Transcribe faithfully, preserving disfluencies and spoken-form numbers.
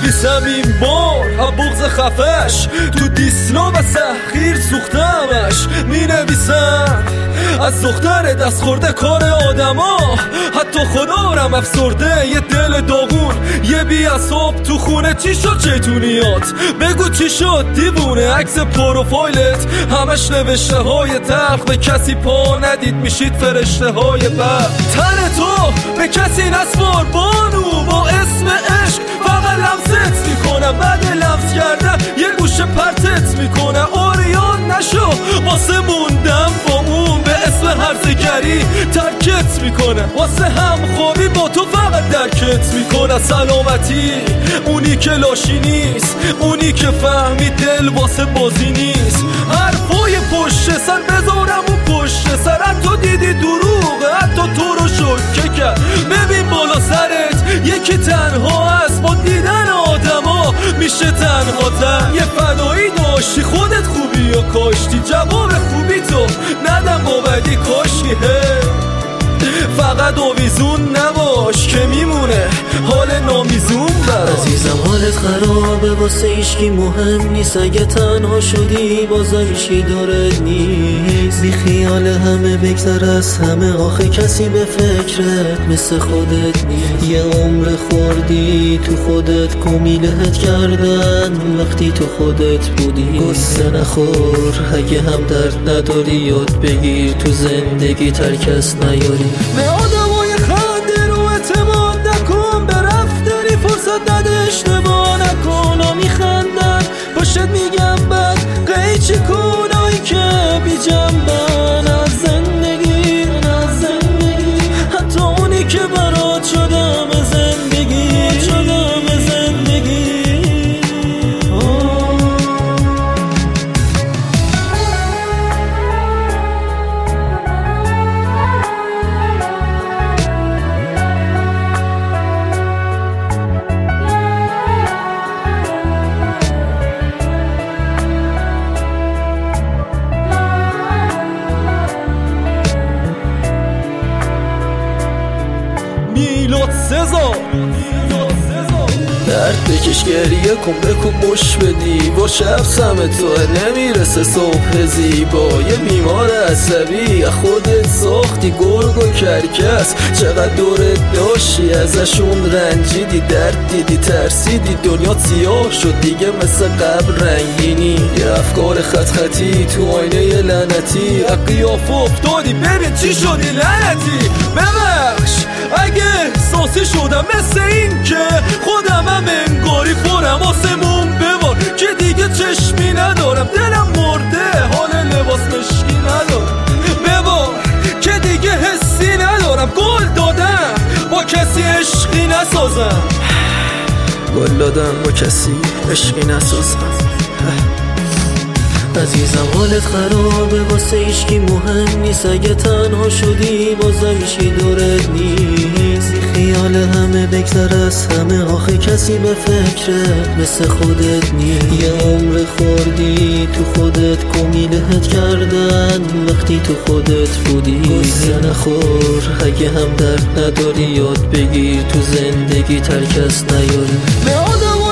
نویسم این بار بغض خفش تو دیسلو و سحقیر سوختمش. می نویسم از دختر دست خورده کار آدما، حتی خدا رم افسرده یه دل داغون یه بی اصاب تو خونه. چی شد چیتونیات بگو چی شد دیوونه؟ عکس پروفایلت همش نوشته های تلخ، به کسی پا ندید میشید فرشته های بد. تن تو به کسی نسپار بانو، با اسم عشق فقط لمست میکنم، بعد لمس کردم یه گوشه پرتت میکنم. اوریان نشو واسه موندم با اون، به اسم هرزگری ترکت میکنم، واسه هم خوابی با تو فقط درکت میکنم. سلامتی اونی که لاشی نیست، اونی که فهمی دل واسه بازی نیست. حرفای پشت سر بذارم و پشت سر، حتی دیدی دروغه حتی تو رو شکه کرد. ببین بالا سرت یکی تنها هست، با دیدن آدما میشه تنها تر. یه فدایی داشتی خودت خوبی یا کاشتی، جواب خوبی تو ندم با بدی کاشتی. فقط آویزون نباش که میمونه حال نامیزون برات. عزیزم حالت خرابه واسه ایشکی مهم نیست، اگه تنها شدی بازم ایشکی دارت نیست. بی خیال همه بگذر از همه، آخه کسی به فکرت مثل خودت نیست. یه عمر خوردی تو خودت کمیلت کردن وقتی تو خودت بودی. قصه نخور اگه هم درد نداری، یاد بگیر تو زندگی ترکس نیاری. به آدمای خنده رو اعتماد نکن، به رفتاری فرصت نده اشتباه نکن. ها میخندن پشت میگم بد قیچی کنایی که بی جنبن از زندگی، از زندگی. حتی اونی که برات شدم زندگی، شدم زندگی. میلاد سزار درد بکش گریه کن بکن بش بدی، با شب سم تو نمیرسه صبح زیبا. یه بیمار عصبی خودت ساختی، گرگ و کرکس چقدر دورت داشتی ازشون رنجیدی، درد دیدی ترسیدی، دنیا سیاه شد دیگه مثل قبل رنگینی. یه افکار خط خطی تو آینه یه لعنتی، قیافه افتادی ببین چی شدی لعنتی. ببخش اگه احساسی شدم مثل این که خودم هم انگاری پرم آسمون ببار، که دیگه چشمی ندارم دلم مرده حال لباس مشکی ندارم. ببار که دیگه حسی ندارم، گل دادم با کسی عشقی نسازم. گل دادم با کسی عشقی نسازم. عزیزم حالت خرابه واسه ایشکی مهم نیست، اگه تنها شدی بازم ایشکی دورت نیست. خیال همه بگذر از همه، آخه کسی به فکرت مثل خودت نیست. یه عمر خوردی تو خودت کمیلت کردن وقتی تو خودت بودی. قصه نخور اگه هم درد نداری، یاد بگیر تو زندگی ترکس نیاری. به آدم